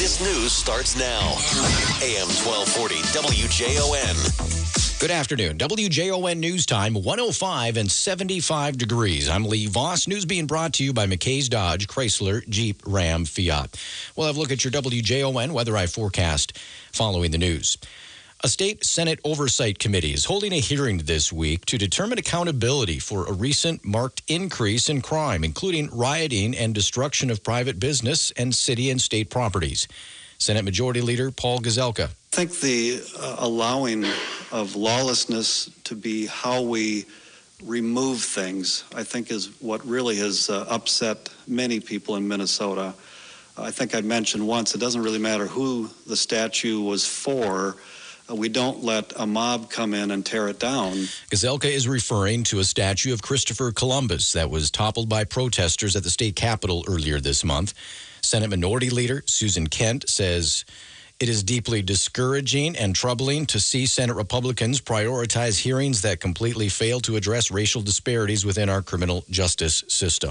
latest news starts now. AM 1240 WJON. Good afternoon. WJON News Time, 105 and 75 degrees. I'm Lee Voss. News being brought to you by McKay's Dodge, Chrysler, Jeep, Ram, Fiat. We'll have a look at your WJON Weather Eye forecast following the news. A state Senate Oversight Committee is holding a hearing this week to determine accountability for a recent marked increase in crime, including rioting and destruction of private business and city and state properties. Senate Majority Leader Paul Gazelka. I think the allowing of lawlessness to be how we remove things, I think, is what really has upset many people in Minnesota. I think I mentioned once, it doesn't really matter who the statue was for. We don't let a mob come in and tear it down. Gazelka is referring to a statue of Christopher Columbus that was toppled by protesters at the state capitol earlier this month. Senate Minority Leader Susan Kent says it is deeply discouraging and troubling to see Senate Republicans prioritize hearings that completely fail to address racial disparities within our criminal justice system.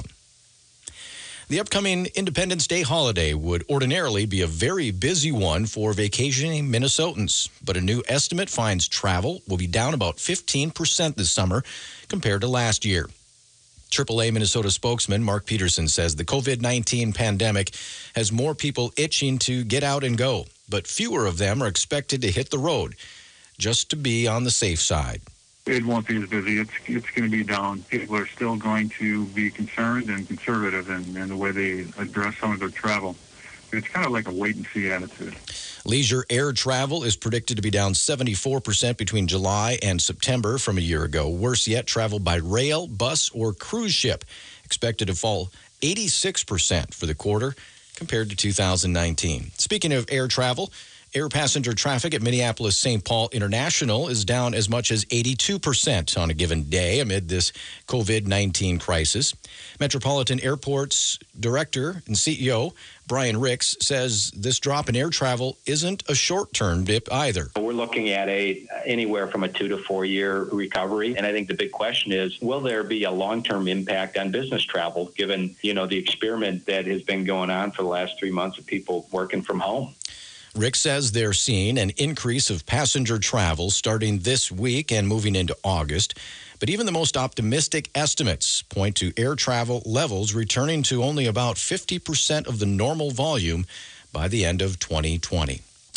The upcoming Independence Day holiday would ordinarily be a very busy one for vacationing Minnesotans, but a new estimate finds travel will be down about 15% this summer compared to last year. AAA Minnesota spokesman Mark Peterson says the COVID-19 pandemic has more people itching to get out and go, but fewer of them are expected to hit the road, just to be on the safe side. It won't be as busy. It's going to be down. People are still going to be concerned and conservative in the way they address some of their travel. It's kind of like a wait-and-see attitude. Leisure air travel is predicted to be down 74% between July and September from a year ago. Worse yet, travel by rail, bus, or cruise ship expected to fall 86% for the quarter compared to 2019. Speaking of air travel, air passenger traffic at Minneapolis-St. Paul International is down as much as 82% on a given day amid this COVID-19 crisis. Metropolitan Airport's director and CEO, Brian Ricks, says this drop in air travel isn't a short-term dip either. We're looking at anywhere from a 2 to 4 year recovery. And I think the big question is, will there be a long-term impact on business travel given, the experiment that has been going on for the last 3 months of people working from home? Rick says they're seeing an increase of passenger travel starting this week and moving into August. But even the most optimistic estimates point to air travel levels returning to only about 50% of the normal volume by the end of 2020.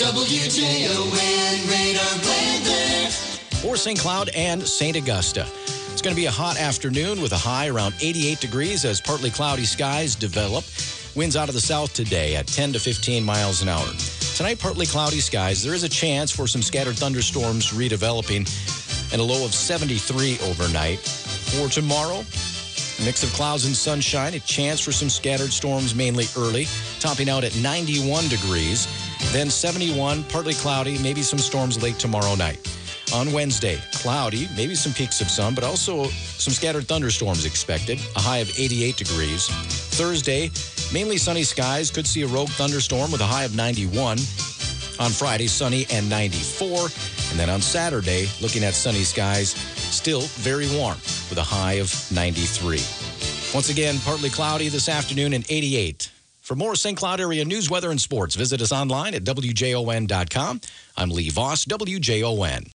WJON radar weather. For St. Cloud and St. Augusta. It's going to be a hot afternoon with a high around 88 degrees as partly cloudy skies develop. Winds out of the south today at 10 to 15 miles an hour. Tonight, partly cloudy skies. There is a chance for some scattered thunderstorms redeveloping and a low of 73 overnight. For tomorrow, a mix of clouds and sunshine. A chance for some scattered storms mainly early, topping out at 91 degrees. Then 71, partly cloudy, maybe some storms late tomorrow night. On Wednesday, cloudy, maybe some peaks of sun, but also some scattered thunderstorms expected, a high of 88 degrees. Thursday, mainly sunny skies, could see a rogue thunderstorm with a high of 91. On Friday, sunny and 94. And then on Saturday, looking at sunny skies, still very warm with a high of 93. Once again, partly cloudy this afternoon and 88. For more St. Cloud area news, weather, and sports, visit us online at WJON.com. I'm Lee Voss, WJON.